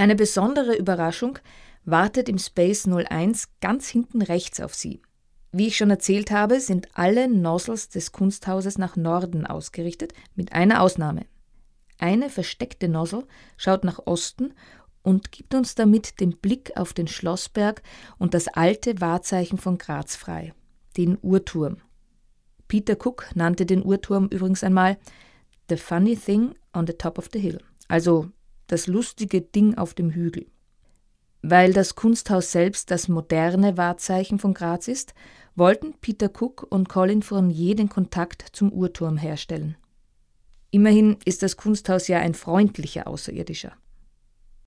Eine besondere Überraschung wartet im Space 01 ganz hinten rechts auf Sie. Wie ich schon erzählt habe, sind alle Nozzles des Kunsthauses nach Norden ausgerichtet, mit einer Ausnahme. Eine versteckte Nozzle schaut nach Osten und gibt uns damit den Blick auf den Schlossberg und das alte Wahrzeichen von Graz frei, den Uhrturm. Peter Cook nannte den Uhrturm übrigens einmal „The funny thing on the top of the hill", also das lustige Ding auf dem Hügel. Weil das Kunsthaus selbst das moderne Wahrzeichen von Graz ist, wollten Peter Cook und Colin Fournier den Kontakt zum Uhrturm herstellen. Immerhin ist das Kunsthaus ja ein freundlicher Außerirdischer.